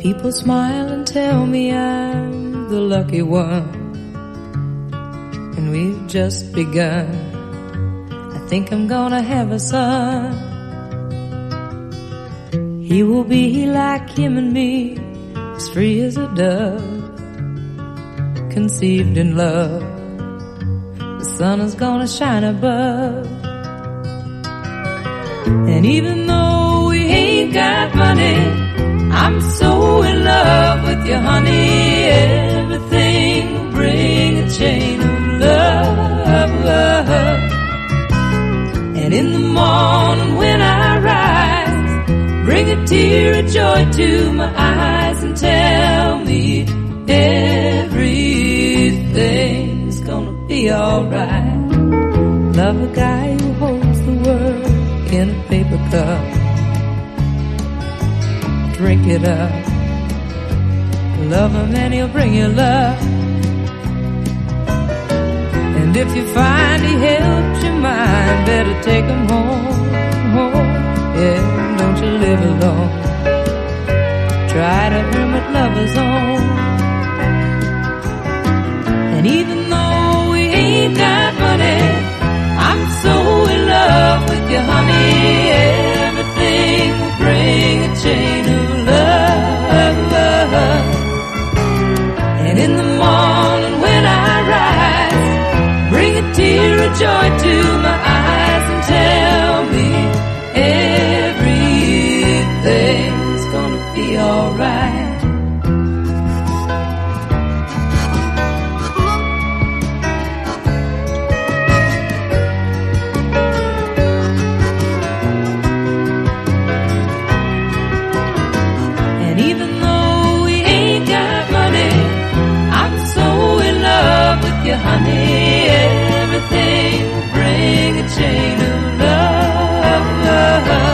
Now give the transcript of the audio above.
People smile and tell me I'm the lucky one, and we've just begun. I think I'm gonna have a son. He will be like him and me, as free as a dove, conceived in love. The sun is gonna shine above. And even though we ain't got money, I'm so in love with you, honey. Everything will bring a chain of love. And in the morning when I rise, bring a tear of joy to my eyes and tell me everything's gonna be alright. Love a guy who holds the world in a paper cup. Drink it up. Love him and he'll bring you love. And if you find he helped your mind, better take him home, home. Yeah, don't you live alone. Try to hermit lovers on. And even though we ain't got money, I'm so in love with you, honey. Everything will bring a chain of love. And in the morning when I rise, bring a tear of joy to my eyes and tell me everything's gonna be alright. Honey, everything will bring a chain of love.